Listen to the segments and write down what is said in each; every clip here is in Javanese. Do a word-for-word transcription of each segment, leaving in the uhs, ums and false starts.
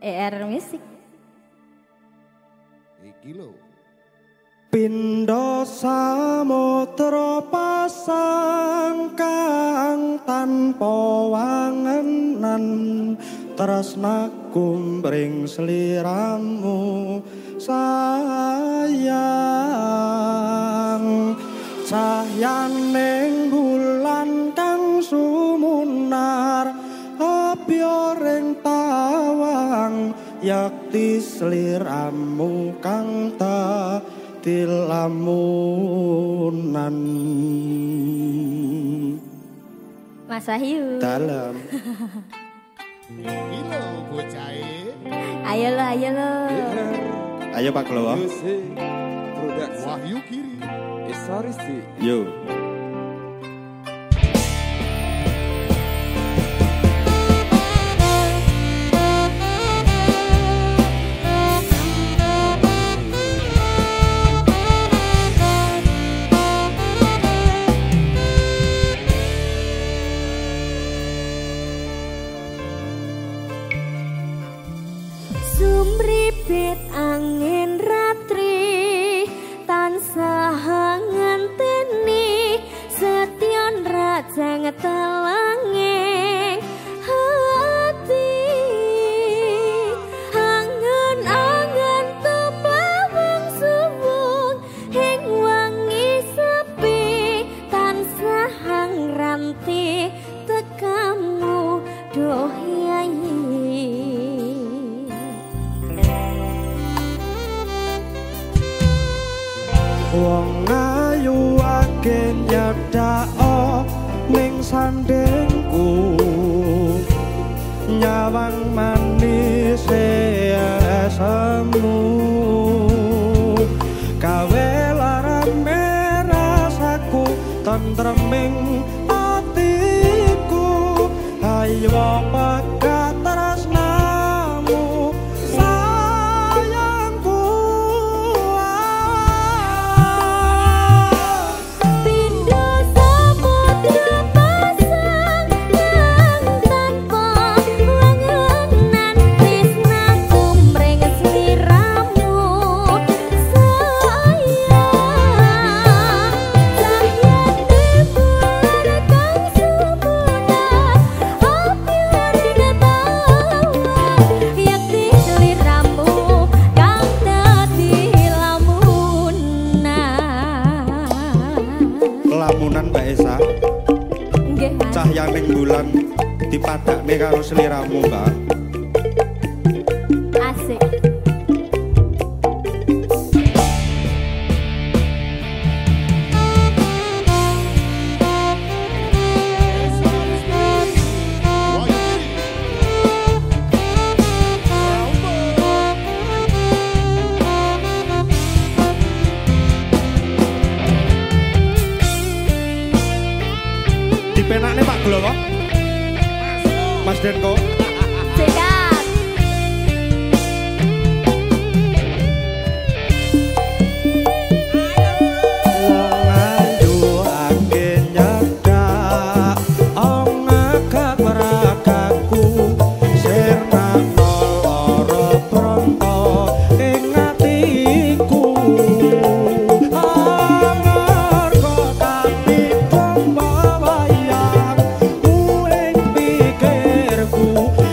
E R Music. Iki lho. Pindha samudra pasang kang tanpa wangenan tresnaku mring sliramu sayang cahyaning bulan kang sumunar abyoring tawang yakti sliramu kang ta tilamunan. Mas Wahyu. Dalam. Iki lho bocahe. Ayo lo, ayo lo. Ayo Pak Klowo. Wahyu Kiri. Isaristi. Yo. Sumripit angin ratri tansah ngenteni setyon raja ngetelanging hati angen-angen tumlawang suwung ing wangi sepi tansah ngranti tekamu doh yayi. Wong ayu akeh nyedhak ning sandengku nyawang manis esemu gawe lara merah saku tentreming atiku ayo pegat tresnamu sayangku. Pindha samudra pasang kang tanpa wangenan tresnaku mring sliramu sayang cahyane bulan kang sumunar abyoring tawang yakti sliramu kang dadi lamunan. Lamunan Mbak Esa Nggih, Mas. cahyaning bulan dipadakne karo sliramu Mbak. Asik. Wahyu Kiri. Dipenakne Pak Klowo. Mas Denko. Sikat. Wong ayu akeh nyedhak ongak meragaku sirna lara pronto ing atiku amarga tapi wayang ing pikirku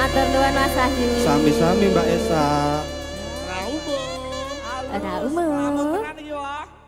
Matur nuwun Mas Wahyu. Sami-sami Mbak Esa. Raumo. Raumo. Halo, selamat tenan iki, Wak.